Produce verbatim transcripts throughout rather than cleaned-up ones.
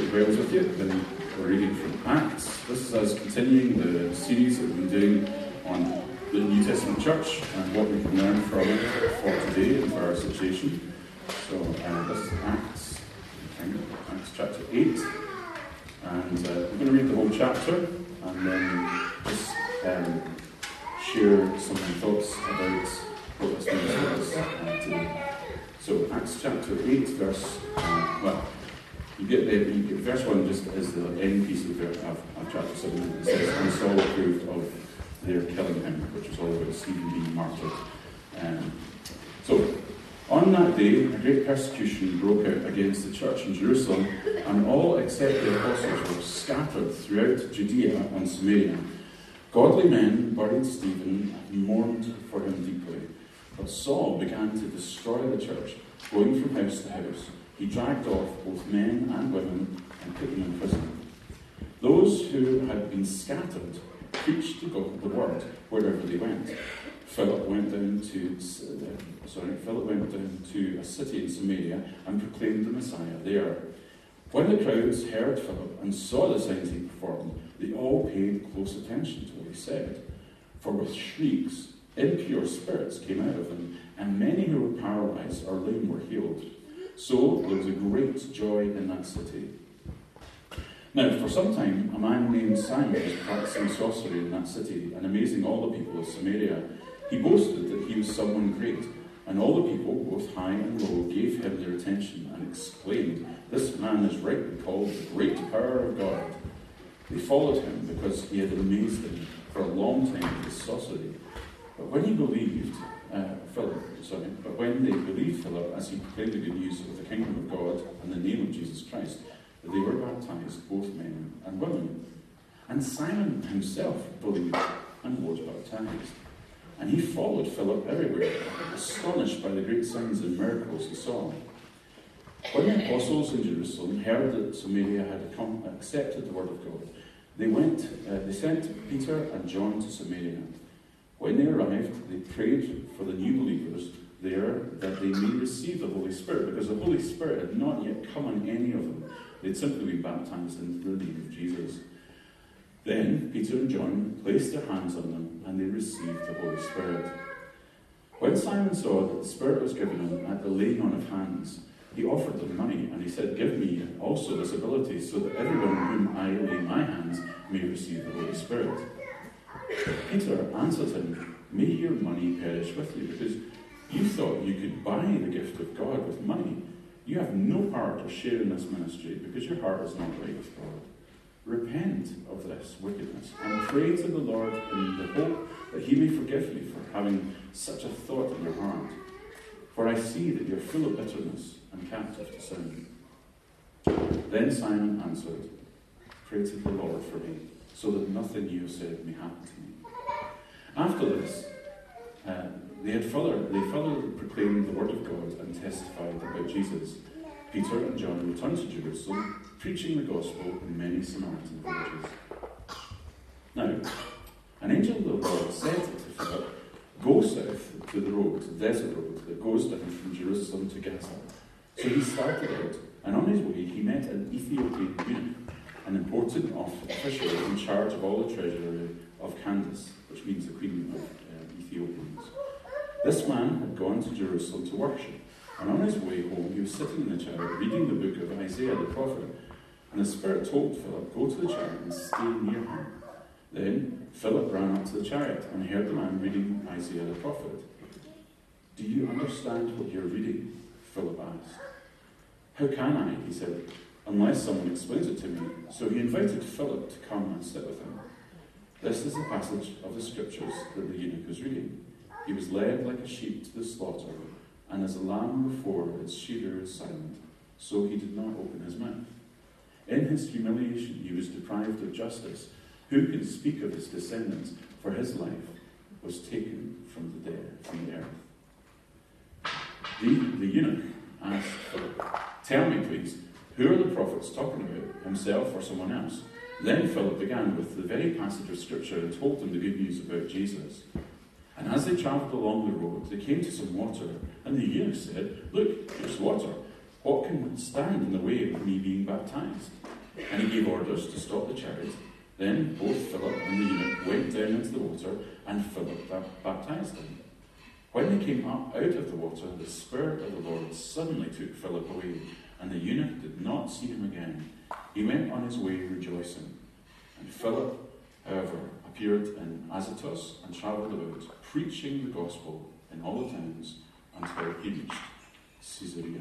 it well with you, then we're reading from Acts. This is us continuing the series that we've been doing on the New Testament church and what we can learn from it for today and for our situation. So uh, this is Acts, Acts chapter eight, and uh, we're going to read the whole chapter and then just um, share some thoughts about what this means for us uh, today. So Acts chapter eight, verse uh, well. You get the you get, verse one just as the end piece of, of, of chapter seven. It says, "And Saul approved of their killing him," which was all about Stephen being martyred. Um, so, on that day, a great persecution broke out against the church in Jerusalem, and all except the apostles were scattered throughout Judea and Samaria. Godly men buried Stephen and mourned for him deeply. But Saul began to destroy the church, going from house to house. He dragged off both men and women and put them in prison. Those who had been scattered preached the word wherever they went. Philip went down to uh, sorry, Philip went down to a city in Samaria and proclaimed the Messiah there. When the crowds heard Philip and saw the signs he performed, they all paid close attention to what he said. For with shrieks, impure spirits came out of them, and many who were paralyzed or lame were healed. So there was a great joy in that city. Now, for some time, a man named Simon was practicing sorcery in that city and amazing all the people of Samaria. He boasted that he was someone great, and all the people, both high and low, gave him their attention and exclaimed, "This man is rightly called the great power of God." They followed him because he had amazed them for a long time with his sorcery. But when he believed, uh, Philip, sorry, but when they believed Philip as he proclaimed the good news of the kingdom of God and the name of Jesus Christ, they were baptized, both men and women. And Simon himself believed and was baptized. And he followed Philip everywhere, astonished by the great signs and miracles he saw. When the apostles in Jerusalem heard that Samaria had come, accepted the word of God, they went. Uh, they sent Peter and John to Samaria. When they arrived, they prayed for the new believers there that they may receive the Holy Spirit, because the Holy Spirit had not yet come on any of them. They'd simply been baptized in the name of Jesus. Then Peter and John placed their hands on them, and they received the Holy Spirit. When Simon saw that the Spirit was given him at the laying on of hands, he offered them money, and he said, "Give me also this ability, so that everyone on whom I lay my hands may receive the Holy Spirit." Peter answered him, "May your money perish with you, because you thought you could buy the gift of God with money. You have no power to share in this ministry, because your heart is not right with God. Repent of this wickedness, and pray to the Lord in the hope that he may forgive you for having such a thought in your heart. For I see that you are full of bitterness and captive to sin." Then Simon answered, "Pray to the Lord for me, so that nothing you have said may happen to me." After this, uh, they had further, they further proclaimed the word of God and testified about Jesus. Peter and John returned to Jerusalem, preaching the gospel in many Samaritan villages. Now, an angel of the Lord said to Philip, "Go south to the road, the desert road, that goes down from Jerusalem to Gaza." So he started out, and on his way he met an Ethiopian eunuch, an important official in charge of all the treasury of Candace, which means the queen of uh, Ethiopians. This man had gone to Jerusalem to worship, and on his way home he was sitting in the chariot reading the book of Isaiah the prophet, and the Spirit told Philip, "Go to the chariot and stay near him." Then Philip ran up to the chariot and heard the man reading Isaiah the prophet. "Do you understand what you're reading?" Philip asked. "How can I?" he said, "unless someone explains it to me." So he invited Philip to come and sit with him. This is the passage of the scriptures that the eunuch was reading. "He was led like a sheep to the slaughter, and as a lamb before its shearer is silent, so he did not open his mouth. In his humiliation he was deprived of justice. Who can speak of his descendants? For his life was taken from the dead, from the earth." The, the eunuch asked Philip, "Tell me, please, who are the prophets talking about, himself or someone else?" Then Philip began with the very passage of Scripture and told them the good news about Jesus. And as they travelled along the road, they came to some water, and the eunuch said, "Look, there's water. What can stand in the way of me being baptized?" And he gave orders to stop the chariot. Then both Philip and the eunuch went down into the water, and Philip baptized them. When they came up out of the water, the Spirit of the Lord suddenly took Philip away, and the eunuch did not see him again. He went on his way rejoicing. And Philip, however, appeared in Azotus and travelled about, preaching the gospel in all the towns until he reached Caesarea.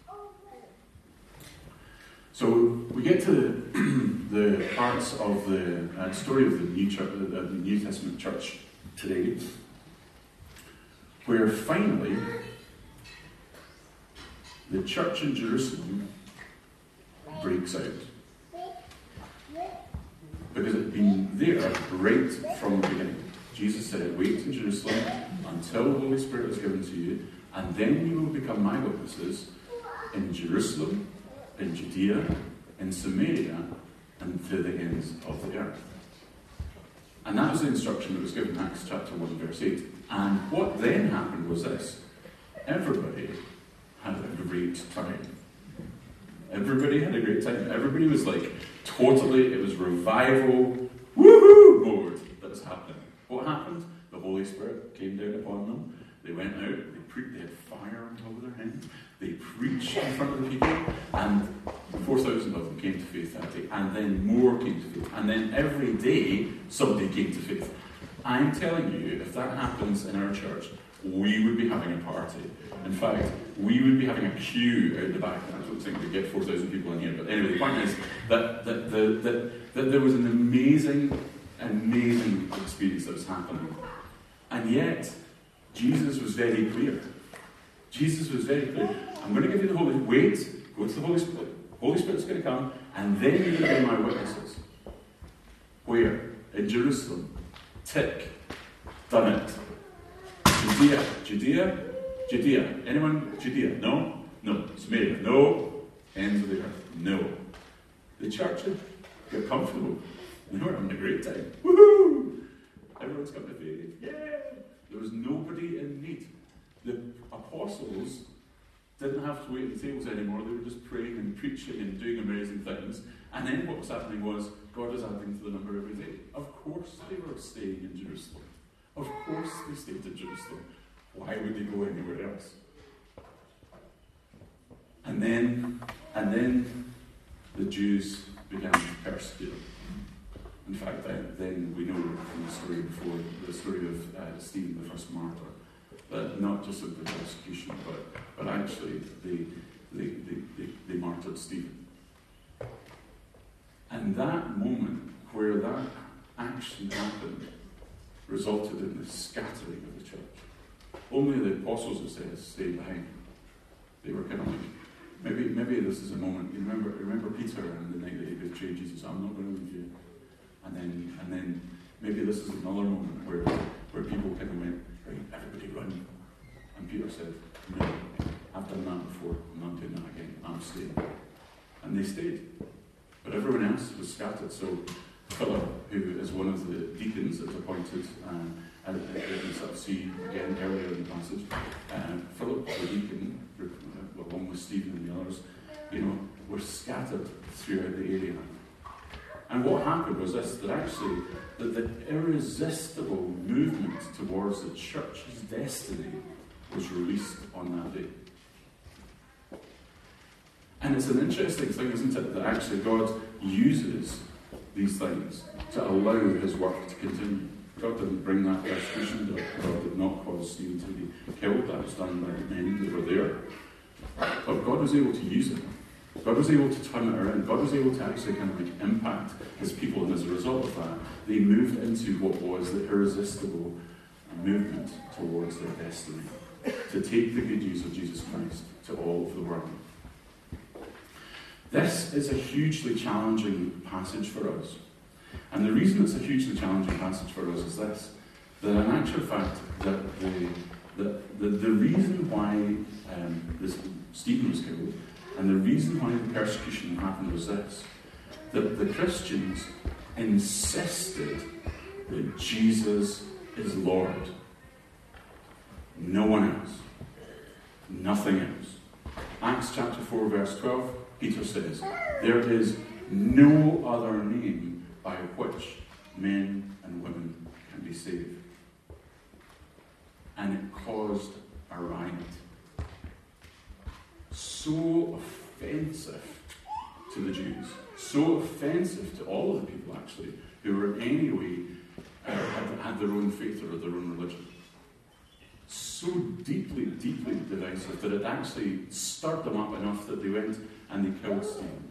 So we get to the, the parts of the uh, story of the New, Church, uh, the New Testament church today, where finally the church in Jerusalem breaks out. Because it had been there right from the beginning. Jesus said, wait in Jerusalem until the Holy Spirit is given to you, and then you will become my witnesses in Jerusalem, in Judea, in Samaria, and to the ends of the earth. And that was the instruction that was given in Acts chapter one, verse eight. And what then happened was this. Everybody had a great time. Everybody had a great time. Everybody was like, totally, it was revival, woohoo mode that was happening. What happened? The Holy Spirit came down upon them. They went out, they, pre- they had fire on top of their heads. They preached in front of the people, and four thousand of them came to faith that day, and then more came to faith, and then every day somebody came to faith. I'm telling you, if that happens in our church, we would be having a party. In fact, we would be having a queue out the back. I don't think we'd get four thousand people in here, but anyway, the point is that, that, that, that, that there was an amazing, amazing experience that was happening. And yet, Jesus was very clear. Jesus was very clear. I'm going to give you the Holy Wait, go to the Holy Spirit. Holy Spirit's going to come, and then you're going to be my witnesses. Where? In Jerusalem. Tick. Done it. Judea. Judea. Judea. Anyone? Judea? No? No. Samaria? No. Ends of the earth? No. The church got comfortable. And they were having a great time. Woohoo! Everyone's come to faith. Yeah! There was nobody in need. The apostles didn't have to wait at the tables anymore. They were just praying and preaching and doing amazing things. And then what was happening was God was adding to the number every day. Of course they were staying in Jerusalem. Of course they stayed in Jerusalem. Why would they go anywhere else? And then, and then the Jews began to persecute them. In fact, then we know from the story before, the story of uh, Stephen, the first martyr, that not just of the persecution, but, but actually they, they, they, they, they martyred Stephen. And that moment where that action happened resulted in the scattering of the church. Only the apostles, it says, stayed behind. They were kind of like, maybe maybe this is a moment. You remember remember Peter and the night that he betrayed Jesus, I'm not going to leave you. And then and then maybe this is another moment where where people kind of went, right, everybody run. And Peter said, no, I've done that before, I'm not doing that again, I'm staying. And they stayed. But everyone else was scattered. So Philip, who is one of the deacons that's appointed, um, and you sort of see again earlier in the passage, uh, Philip, the deacon, along with Stephen and the others, you know, were scattered throughout the area. And what happened was this, that actually, that the irresistible movement towards the church's destiny was released on that day. And it's an interesting thing, isn't it, that actually God uses these things to allow his work to continue. God didn't bring that persecution, God did not cause Stephen to be killed, that was done by the men that were there. But God was able to use it. God was able to turn it around. God was able to actually kind of like impact his people, and as a result of that, they moved into what was the irresistible movement towards their destiny, to take the good news of Jesus Christ to all of the world. This is a hugely challenging passage for us. And the reason it's a hugely challenging passage for us is this, that in actual fact, that the, the, the, the reason why um, this, Stephen was killed, and the reason why the persecution happened was this, that the Christians insisted that Jesus is Lord. No one else. Nothing else. Acts chapter four, verse twelve, Peter says, there is no other name by which men and women can be saved. And it caused a riot. So offensive to the Jews, so offensive to all of the people actually, who were anyway uh, had, had their own faith or their own religion. So deeply, deeply divisive that it actually stirred them up enough that they went and they killed Stephen.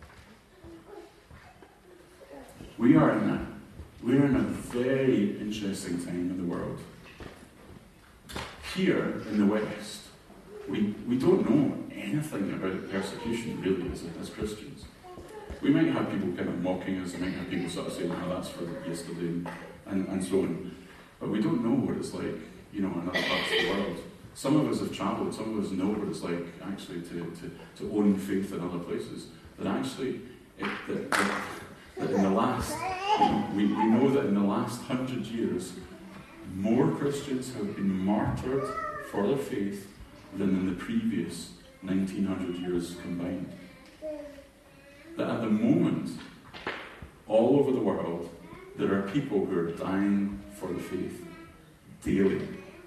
We are in a we are in a very interesting time in the world. Here in the West, we we don't know anything about persecution really as, as Christians. We might have people kind of mocking us, we might have people sort of saying, oh, that's for yesterday, and, and so on. But we don't know what it's like, you know, in other parts of the world. Some of us have travelled, some of us know what it's like actually to, to, to own faith in other places. That actually, it, that, that, that in the last, you know, we, we know that in the last hundred years, more Christians have been martyred for their faith than in the previous nineteen hundred years combined. That at the moment, all over the world, there are people who are dying for the faith daily.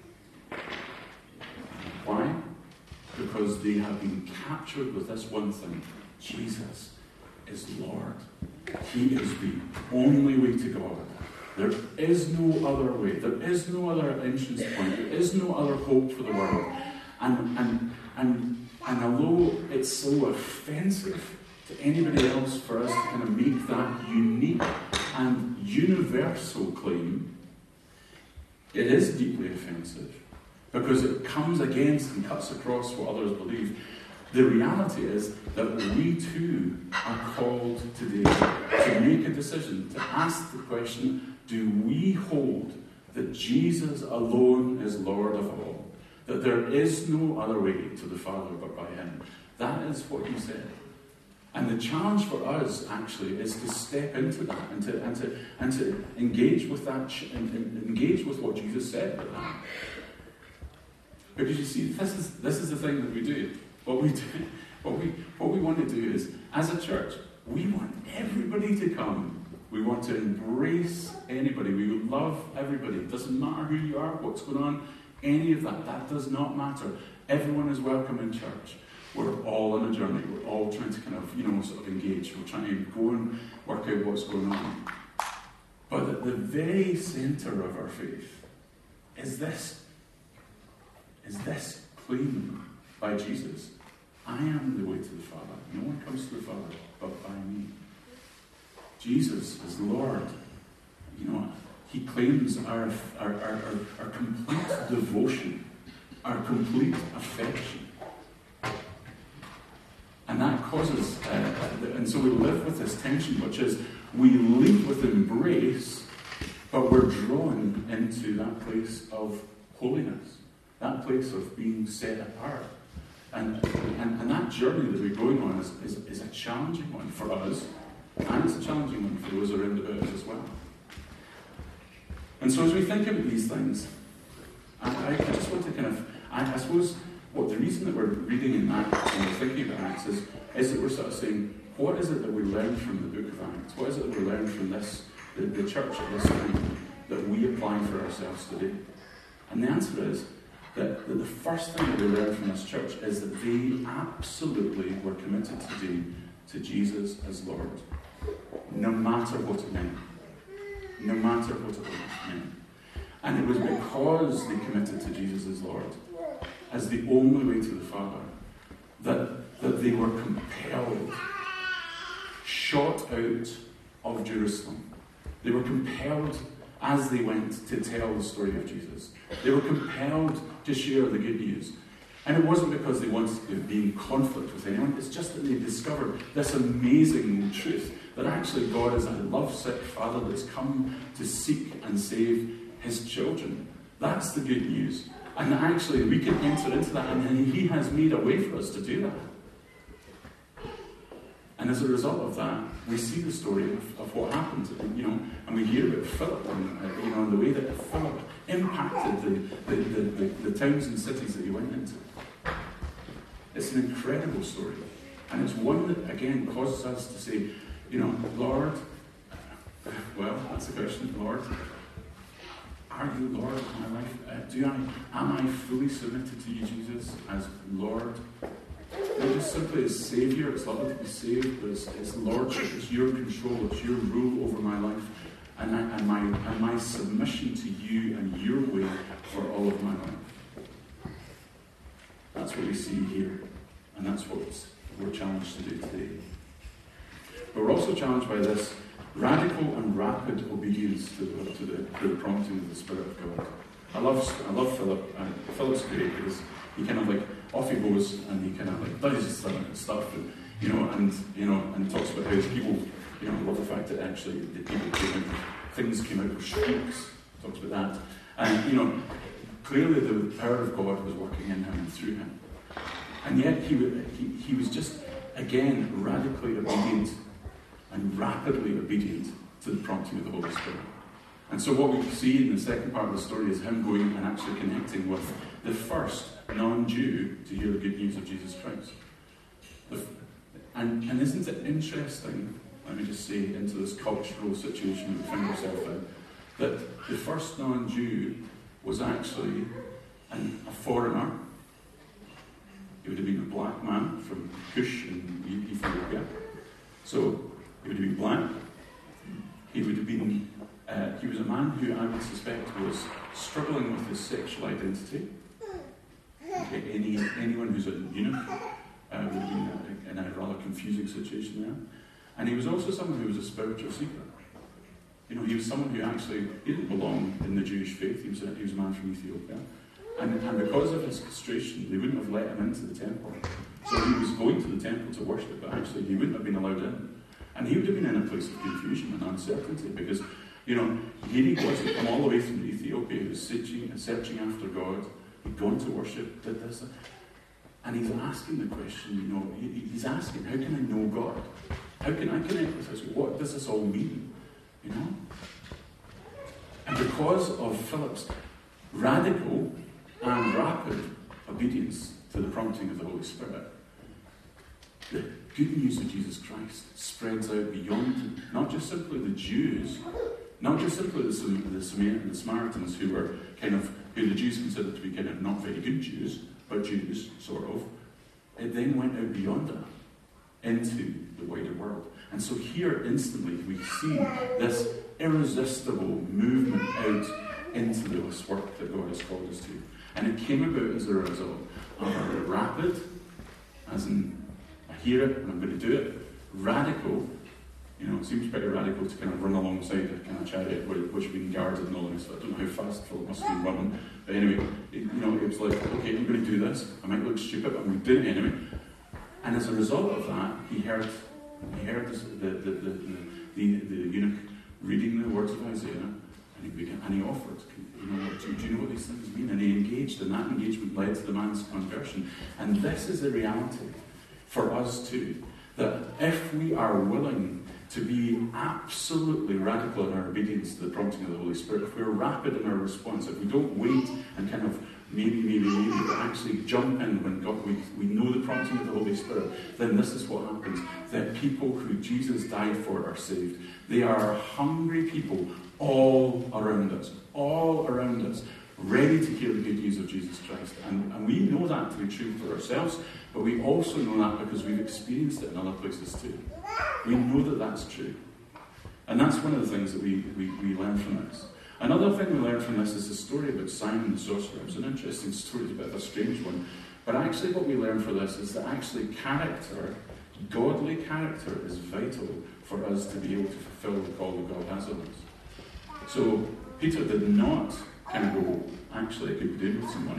Why? Because they have been captured with this one thing: Jesus is Lord. He is the only way to God. There is no other way. There is no other entrance point. There is no other hope for the world. And and and and although it's so offensive to anybody else for us to kind of make that unique and universal claim, it is deeply offensive because it comes against and cuts across what others believe. The reality is that we too are called today to make a decision, to ask the question, do we hold that Jesus alone is Lord of all? That there is no other way to the Father but by Him? That is what He said. And the challenge for us, actually, is to step into that and to and to and to engage with that, and engage with what Jesus said about that. Because you see, this is this is the thing that we do. What we do, what we what we want to do is, as a church, we want everybody to come. We want to embrace anybody. We love everybody. It doesn't matter who you are, what's going on, any of that. That does not matter. Everyone is welcome in church. We're all on a journey. We're all trying to kind of, you know, sort of engage. We're trying to go and work out what's going on. But at the very centre of our faith is this. Is this claim by Jesus. I am the way to the Father. No one comes to the Father but by me. Jesus is Lord. You know, He claims our, our, our, our, our complete devotion, our complete affection. And that causes, uh, and so we live with this tension, which is we lead with embrace, but we're drawn into that place of holiness, that place of being set apart. And, and, and that journey that we're going on is, is, is a challenging one for us, and it's a challenging one for those around about us as well. And so as we think about these things, I, I just want to kind of, I, I suppose, what the reason that we're reading in Acts and we're thinking about Acts is, is that we're sort of saying, what is it that we learn from the book of Acts? What is it that we learn from this, the, the church at this time, that we apply for ourselves today? And the answer is that, that the first thing that we learn from this church is that they absolutely were committed today to Jesus as Lord, no matter what it meant. No matter what it meant. And it was because they committed to Jesus as Lord, as the only way to the Father, that, that they were compelled, shot out of Jerusalem. They were compelled, as they went, to tell the story of Jesus. They were compelled to share the good news. And it wasn't because they wanted to be in conflict with anyone, it's just that they discovered this amazing truth, that actually God is a lovesick Father that's come to seek and save His children. That's the good news. And actually, we can enter into that, and He has made a way for us to do that. And as a result of that, we see the story of, of what happened, you know, and we hear about Philip, and uh, you know, and the way that Philip impacted the, the, the, the, the towns and cities that he went into. It's an incredible story, and it's one that again causes us to say, You know, Lord, well, that's the question, Lord. Are you Lord of my life? Uh, do I, am I fully submitted to you, Jesus, as Lord? Not just simply as Saviour. It's lovely to be saved, but it's, it's Lordship. It's your control. It's your rule over my life, and, I, and my and my submission to you and your way for all of my life. That's what we see here, and that's what we're challenged to do today. But we're also challenged by this radical and rapid obedience to the, to the, to the prompting of the Spirit of God. I love, I love Philip. Uh, Philip's great because he kind of like, off he goes and he kind of like does stuff and stuff, and you know, and you know, and talks about how people, you know, love the fact that actually the people came out, things came out of shrieks. Talks about that, and you know, clearly the power of God was working in him and through him, and yet he he, he was just again radically obedient and rapidly obedient to the prompting of the Holy Spirit. And so what we see in the second part of the story is him going and actually connecting with the first non-Jew to hear the good news of Jesus Christ. The, and, and isn't it interesting, let me just say, into this cultural situation that we find ourselves in, that the first non-Jew was actually an, a foreigner. He would have been a black man from Cush in Ethiopia. So he would have been black. He would have been, uh, he was a man who I would suspect was struggling with his sexual identity. Okay, any, anyone who's a eunuch uh, would have been in a rather confusing situation there. And he was also someone who was a spiritual seeker. You know, he was someone who actually, he didn't belong in the Jewish faith. He was a, he was a man from Ethiopia. And, and because of his castration, they wouldn't have let him into the temple. So he was going to the temple to worship, but actually he wouldn't have been allowed in. And he would have been in a place of confusion and uncertainty because, you know, here he was, he'd come all the way from Ethiopia, he was searching, searching after God, he'd gone to worship, did this, and he's asking the question, you know, he, he's asking, how can I know God? How can I connect with this? What does this all mean? You know? And because of Philip's radical and rapid obedience to the prompting of the Holy Spirit, the good news of Jesus Christ spreads out beyond not just simply the Jews, not just simply the, the, the Samaritans who were kind of, who the Jews considered to be kind of not very good Jews, but Jews, sort of. It then went out beyond that into the wider world. And so here instantly we see this irresistible movement out into this work that God has called us to. And it came about as a result of a rapid, as in I hear it and I'm going to do it, radical. You know, it seems pretty radical to kind of run alongside a kind of chariot which had been guarded and all this. I don't know how fast Philip must have been running. But anyway, it, you know, it was like, okay, I'm going to do this. I might look stupid, but I'm going to do it anyway. And as a result of that, he heard he heard this, the, the, the, the, the, the eunuch reading the words of Isaiah, and he, began, and he offered, you know, do, do you know what these things mean? And he engaged, and that engagement led to the man's conversion. And this is the reality for us too, that if we are willing to be absolutely radical in our obedience to the prompting of the Holy Spirit, if we're rapid in our response, if we don't wait and kind of maybe, maybe, maybe, but actually jump in when God, we, we know the prompting of the Holy Spirit, then this is what happens. That people who Jesus died for are saved. They are hungry people all around us, all around us, ready to hear the good news of Jesus Christ. And, and we know that to be true for ourselves, but we also know that because we've experienced it in other places too. We know that that's true. And that's one of the things that we, we, we learn from this. Another thing we learn from this is the story about Simon the sorcerer. It's an interesting story, it's a bit of a strange one. But actually what we learn from this is that actually character, godly character, is vital for us to be able to fulfill the call that God has on us. So Peter did not kind of go, actually I could be doing with some money.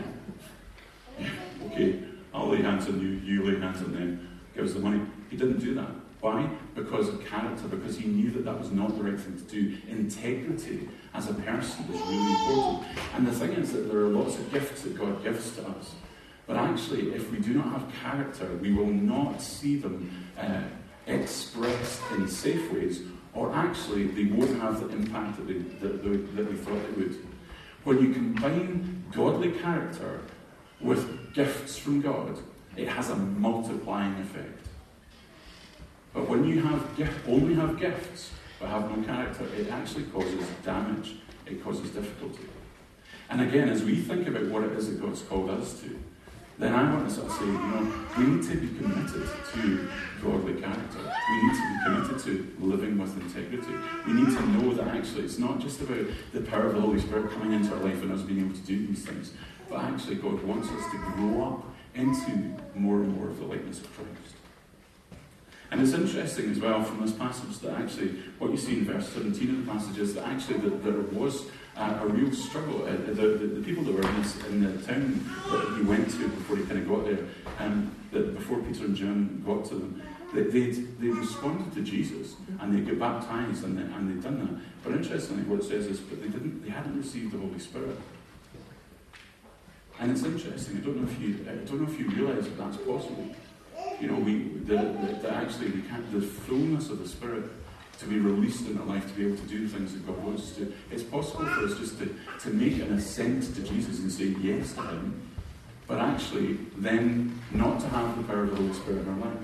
Yeah, okay, I'll lay hands on you, you lay hands on them, give us the money. He didn't do that. Why? Because of character, because he knew that that was not the right thing to do. Integrity as a person is really important. And the thing is that there are lots of gifts that God gives to us. But actually, if we do not have character, we will not see them uh, expressed in safe ways, or actually they won't have the impact that, they, that, they, that we thought they would. When you combine godly character with gifts from God, it has a multiplying effect. But when you have gift, only have gifts, but have no character, it actually causes damage. It causes difficulty. And again, as we think about what it is that God's called us to, then I want to sort of say, you know, we need to be committed to godly character. We need to be committed to living with integrity. We need to know that actually it's not just about the power of the Holy Spirit coming into our life and us being able to do these things, but actually God wants us to grow up into more and more of the likeness of Christ. And it's interesting as well from this passage that actually what you see in verse seventeen of the passage is that actually that there was uh, a real struggle. Uh, the, the, the people that were in, this, in the town that he went to before he kind of got there, um, that before Peter and John got to them, they they responded to Jesus and they got baptized and, they, and they'd done that. But interestingly, what it says is, but they didn't, they hadn't received the Holy Spirit. And it's interesting. I don't know if you, I don't know if you realise that that's possible. You know, we the, the, the actually we can't, the fullness of the Spirit to be released in our life, to be able to do the things that God wants us to. It's possible for us just to, to make an assent to Jesus and say yes to Him, but actually then not to have the power of the Holy Spirit in our life.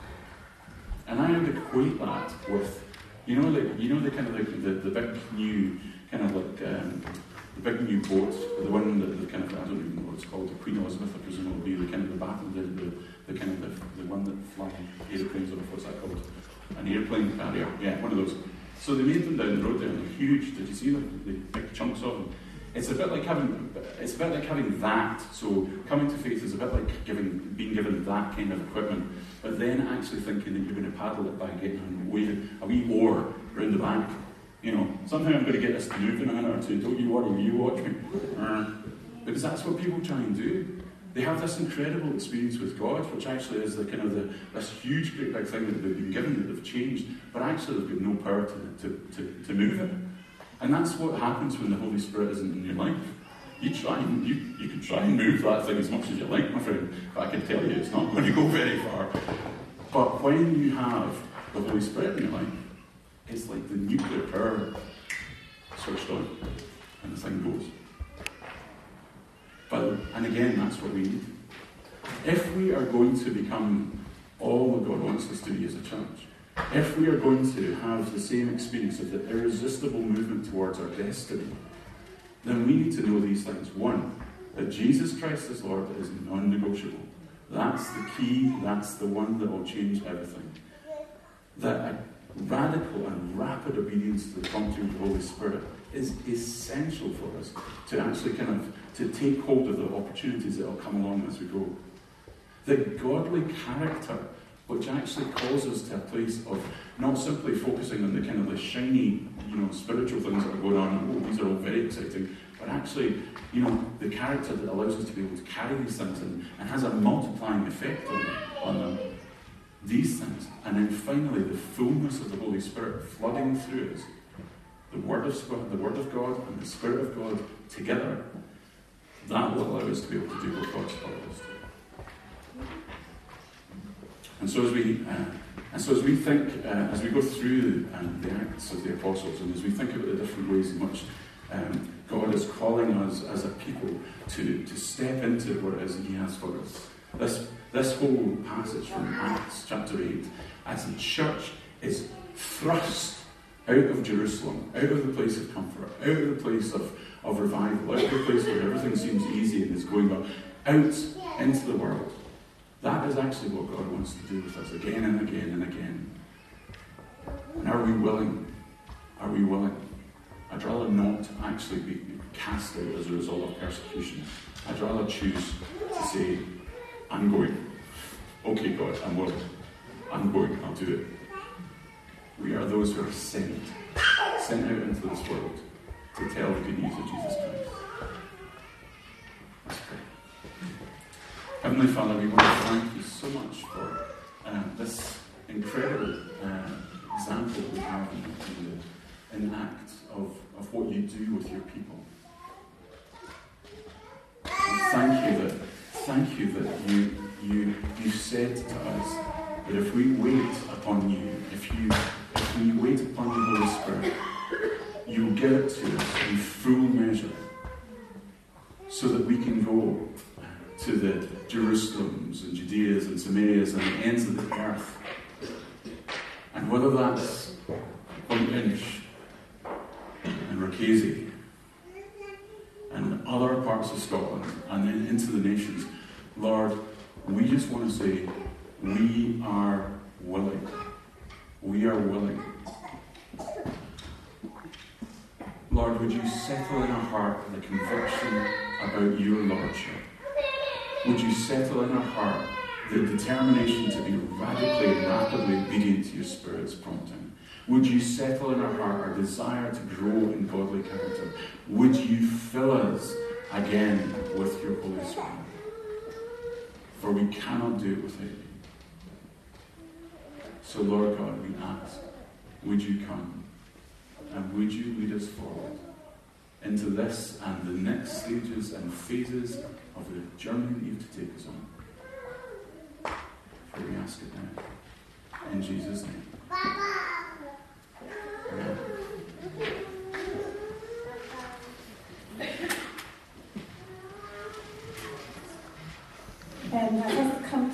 And I would equate that with, you know, like you know the kind of like the, the big new kind of like um, the big new boat, the one that the kind of I don't even know what it's called, the Queen Elizabeth, I presume it will be the kind of the battle, the, the the kind of the, the one that fly airplanes, or what's that called? An airplane carrier, yeah, one of those. So they made them down the road there, and they're huge. Did you see them? The big chunks of them. It's a bit like having, it's a bit like having that. So coming to faith is a bit like giving, being given that kind of equipment, but then actually thinking that you're going to paddle it by getting a wee, a wee oar round the back. You know, somehow I'm going to get this to move in a minute or two. Don't you worry, you watch me. Uh, because that's what people try and do. They have this incredible experience with God, which actually is the kind of the, this huge, great big thing that they've been given, that they've changed, but actually they've got no power to, to, to, to move it. And that's what happens when the Holy Spirit isn't in your life. You try and, you, you can try and move that thing as much as you like, my friend, but I can tell you it's not going to go very far. But when you have the Holy Spirit in your life, it's like the nuclear power switched on, and the thing goes. But, and again, that's what we need. If we are going to become all that God wants us to be as a church, if we are going to have the same experience of the irresistible movement towards our destiny, then we need to know these things. One, that Jesus Christ as Lord is non-negotiable. That's the key, that's the one that will change everything. That a radical and rapid obedience to the prompting of the Holy Spirit is essential for us to actually kind of to take hold of the opportunities that will come along as we go. The godly character, which actually calls us to a place of not simply focusing on the kind of the shiny, you know, spiritual things that are going on, oh, these are all very exciting, but actually, you know, the character that allows us to be able to carry these things and, and has a multiplying effect on them, on them. These things. And then finally, the fullness of the Holy Spirit flooding through us. The Word of God, the Word of God and the Spirit of God together, that will allow us to be able to do what God's called us to. And so as we, uh, and so as we think, uh, as we go through um, the Acts of the Apostles, and as we think about the different ways in which um, God is calling us as a people to, to step into what it is that He has for us, this this whole passage from Acts chapter eight, as the church is thrust out of Jerusalem, out of the place of comfort, out of the place of, of revival, out of the place where everything seems easy and is going on, out into the world. That is actually what God wants to do with us again and again and again. And are we willing? Are we willing? I'd rather not actually be cast out as a result of persecution. I'd rather choose to say, I'm going. Okay, God, I'm willing. I'm going. I'll do it. We are those who are sent, sent out into this world to tell the good news of Jesus Christ. Let's pray. Heavenly Father, we want to thank you so much for uh, this incredible uh, example we have in the, in the act of, of what you do with your people. And thank you that thank you that you you you said to us that if we wait upon you, if you if we wait upon the Holy Spirit, you will give it to us in full measure, so that we can go to the Jerusalems and Judeas and Samarias and the ends of the earth lads from Inch and Rocasey and other parts of Scotland and then into the nations, Lord, we just want to say, we are willing. We are willing. Lord, would you settle in our heart the conviction about your Lordship? Would you settle in our heart the determination to be radically and rapidly obedient to your Spirit's prompting? Would you settle in our heart our desire to grow in godly character? Would you fill us again with your Holy Spirit? For we cannot do it without you. So Lord God, we ask, would you come and would you lead us forward into this and the next stages and phases of the journey that you have to take us on? For we ask it now. In Jesus' name. Amen. And I have come